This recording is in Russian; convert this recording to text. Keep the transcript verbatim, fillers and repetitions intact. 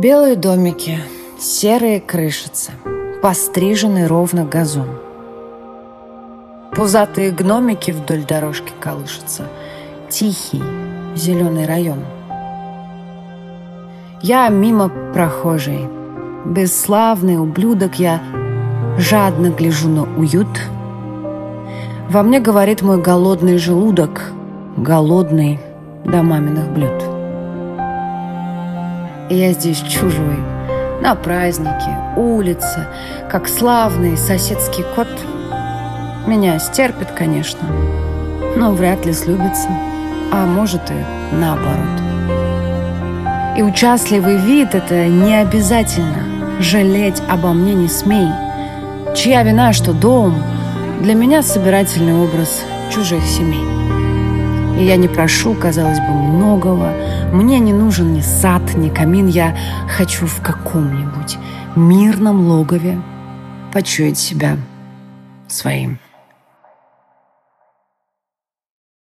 Белые домики, серые крышицы, постриженный ровно газон. Пузатые гномики вдоль дорожки колышутся. Тихий зеленый район. Я мимо прохожей. Бесславный ублюдок, я жадно гляжу на уют. Во мне говорит мой голодный желудок, голодный до маминых блюд. И я здесь чужой, на празднике, улице, как славный соседский кот. Меня стерпит, конечно, но вряд ли слюбится, а может и наоборот. И участливый вид — это не обязательно. Жалеть обо мне не смей. Чья вина, что дом для меня собирательный образ чужих семей. И я не прошу, казалось бы, многого. Мне не нужен ни сад, ни камин. Я хочу в каком-нибудь мирном логове почуять себя своим.